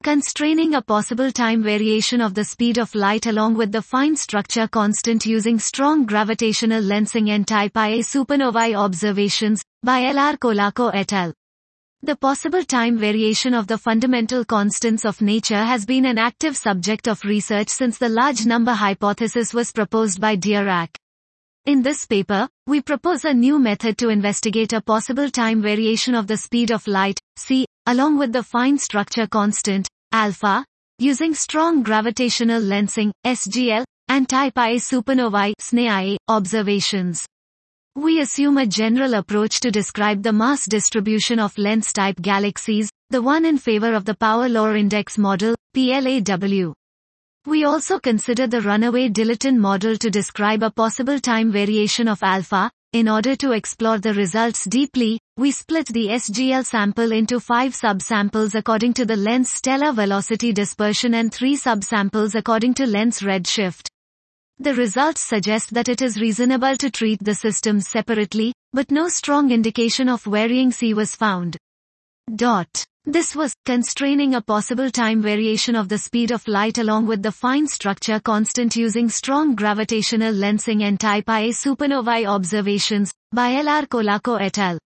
Constraining a possible time variation of the speed of light along with the fine structure constant using strong gravitational lensing and type Ia supernovae observations, by L.R. Colaco et al. The possible time variation of the fundamental constants of nature has been an active subject of research since the large number hypothesis was proposed by Dirac. In this paper, we propose a new method to investigate a possible time variation of the speed of light, c, along with the fine structure constant, alpha, using strong gravitational lensing, SGL, and type Ia supernovae (SNE-Ia) observations. We assume a general approach to describe the mass distribution of lens-type galaxies, the one in favor of the power law index model, PLAW. We also consider the runaway dilaton model to describe a possible time variation of alpha. In order to explore the results deeply, we split the SGL sample into 5 subsamples according to the lens stellar velocity dispersion and 3 subsamples according to lens redshift. The results suggest that it is reasonable to treat the systems separately, but no strong indication of varying C was found. This was constraining a possible time variation of the speed of light along with the fine structure constant using strong gravitational lensing and type Ia supernovae observations, by L.R. Colaco et al.